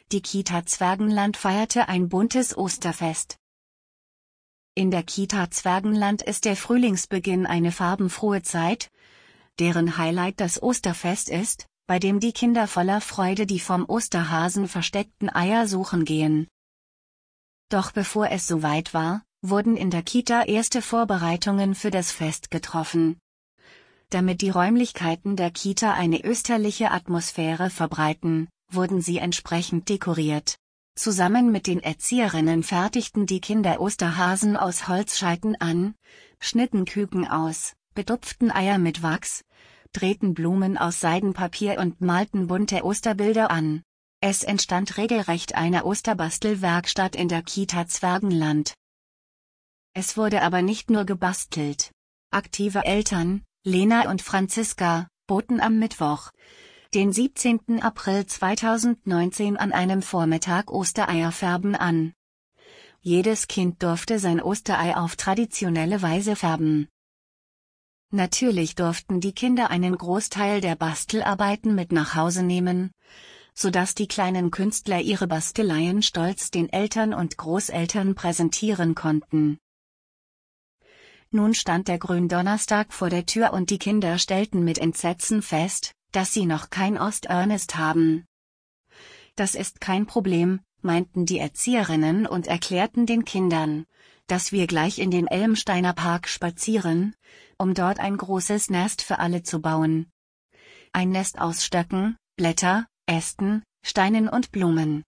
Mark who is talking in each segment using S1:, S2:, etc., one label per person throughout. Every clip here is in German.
S1: Die Kita Zwergenland feierte ein buntes Osterfest. In der Kita Zwergenland ist der Frühlingsbeginn eine farbenfrohe Zeit, deren Highlight das Osterfest ist, bei dem die Kinder voller Freude die vom Osterhasen versteckten Eier suchen gehen. Doch bevor es soweit war, wurden in der Kita erste Vorbereitungen für das Fest getroffen. Damit die Räumlichkeiten der Kita eine österliche Atmosphäre verbreiten, wurden sie entsprechend dekoriert. Zusammen mit den Erzieherinnen fertigten die Kinder Osterhasen aus Holzscheiten an, schnitten Küken aus, betupften Eier mit Wachs, drehten Blumen aus Seidenpapier und malten bunte Osterbilder an. Es entstand regelrecht eine Osterbastelwerkstatt in der Kita Zwergenland. Es wurde aber nicht nur gebastelt. Aktive Eltern, Lena und Franziska, boten am Mittwoch, den 17. April 2019 an einem Vormittag Ostereierfärben an. Jedes Kind durfte sein Osterei auf traditionelle Weise färben. Natürlich durften die Kinder einen Großteil der Bastelarbeiten mit nach Hause nehmen, sodass die kleinen Künstler ihre Basteleien stolz den Eltern und Großeltern präsentieren konnten. Nun stand der Gründonnerstag vor der Tür und die Kinder stellten mit Entsetzen fest, dass sie noch kein Osternest haben. Das ist kein Problem, meinten die Erzieherinnen und erklärten den Kindern, dass wir gleich in den Elmsteiner Park spazieren, um dort ein großes Nest für alle zu bauen. Ein Nest aus Stöcken, Blätter, Ästen, Steinen und Blumen.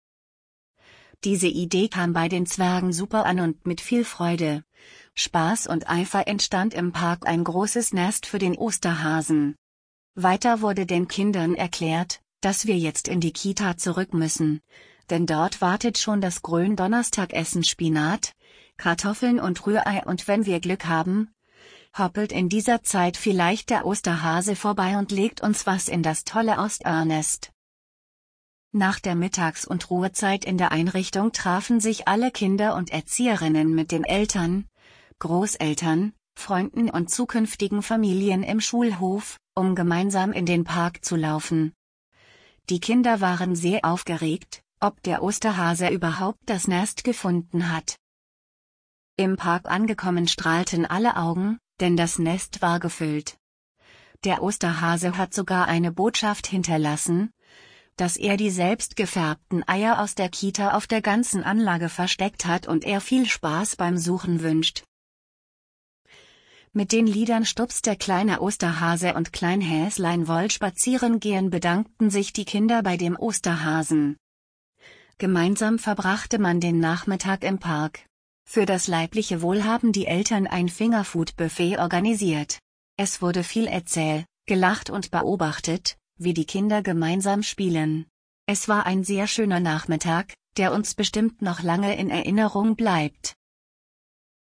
S1: Diese Idee kam bei den Zwergen super an und mit viel Freude, Spaß und Eifer entstand im Park ein großes Nest für den Osterhasen. Weiter wurde den Kindern erklärt, dass wir jetzt in die Kita zurück müssen, denn dort wartet schon das Gründonnerstagessen Spinat, Kartoffeln und Rührei und wenn wir Glück haben, hoppelt in dieser Zeit vielleicht der Osterhase vorbei und legt uns was in das tolle Osternest. Nach der Mittags- und Ruhezeit in der Einrichtung trafen sich alle Kinder und Erzieherinnen mit den Eltern, Großeltern, Freunden und zukünftigen Familien im Schulhof, um gemeinsam in den Park zu laufen. Die Kinder waren sehr aufgeregt, ob der Osterhase überhaupt das Nest gefunden hat. Im Park angekommen strahlten alle Augen, denn das Nest war gefüllt. Der Osterhase hat sogar eine Botschaft hinterlassen, dass er die selbst gefärbten Eier aus der Kita auf der ganzen Anlage versteckt hat und er viel Spaß beim Suchen wünscht. Mit den Liedern Stups der kleine Osterhase und Klein Häslein wollt spazieren gehen bedankten sich die Kinder bei dem Osterhasen. Gemeinsam verbrachte man den Nachmittag im Park. Für das leibliche Wohl haben die Eltern ein Fingerfood-Buffet organisiert. Es wurde viel erzählt, gelacht und beobachtet, wie die Kinder gemeinsam spielen. Es war ein sehr schöner Nachmittag, der uns bestimmt noch lange in Erinnerung bleibt.